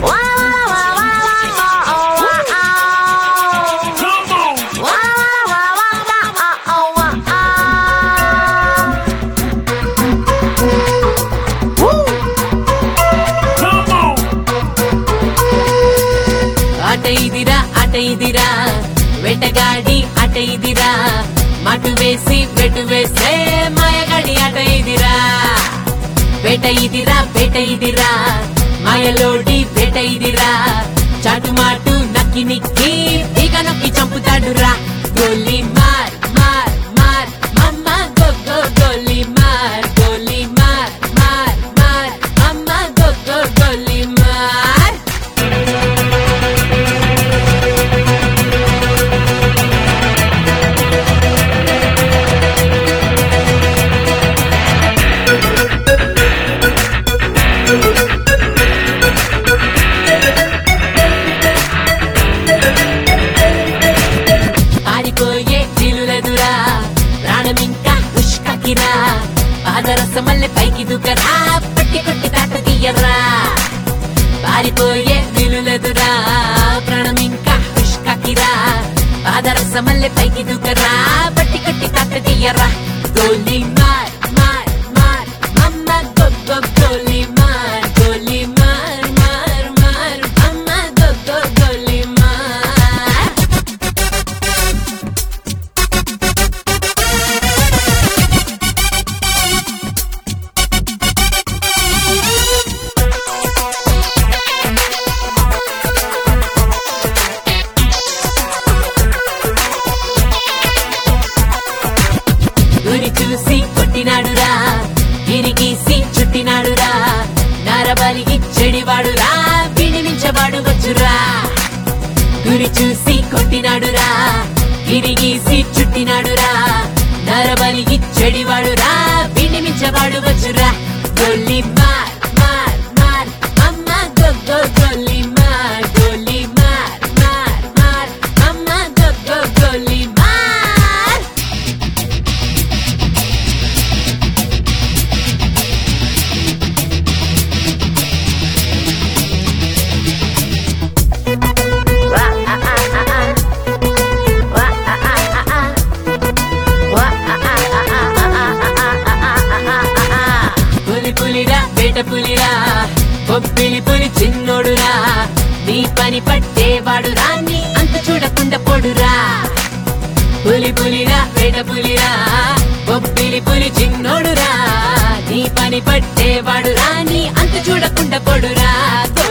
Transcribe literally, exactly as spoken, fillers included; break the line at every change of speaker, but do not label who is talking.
అటైదిరా అటైదిరా వెటగాడి అటైదిరా మటు వేసి వెటు వేసే మాయగాడి అటైదిరా వేటైదిరా వేటైదిరా మాయలోడి వేటైదిరా చాటు మాటు నక్కి నిక్కి ఇక నొక్కి చంపుతాడురా గోలీ మార్ మార్ మార్ మమ్మ గో గో గోలీ మార్ గోలీ మార్ మార్ మార్ మమ్మ గో గో గోలీ మార్ పారిపోయే జీలులెదురా ప్రాణమింకా ఉష్కకిరా పాదరసమల్లె పైకి దుకరా పట్టి కొట్టి తాట తీయరా పారిపోయే జీలులెదురా ప్రాణమింకా ఉష్కకిరా పాదరసమల్లె పైకి దుకరా పట్టి కొట్టి తాట తీయరా గోలీ మార్ మార్ మార్ మమ్మ గో గో గోలీ మార్ గోలీ మార్ మార్ మార్ మమ్మ గో గో గోలీ మార్ గురి చూసి కొట్టినాడురా గిరిగీసి చుట్టినాడురా నరబలికి చెడివాడురా వినిమించవాడు వచ్చురా గురి చూసి కొట్టినాడురా గిరిగీసి చుట్టినాడురా నరబలికి చెడివాడురా వినిమించవాడు వచ్చురా గోలీ మార్ మార్ మార్ అమ్మ గో గో గోలీ మార్ గోలీ మార్ మార్ మార్ అమ్మ గో గో గోలీ మార్ పులి పులిరా వేట పులిరా బొబ్బిలి పులి చిన్నోడురా నీ పని పట్టేవాడురా నీ అంత చూడకుండా పొడురా పులి పులిరా వేట పులిరా బొబ్బిలి పులి చిన్నోడురా నీ పని పట్టేవాడురా నీ అంత చూడకుండా పొడురా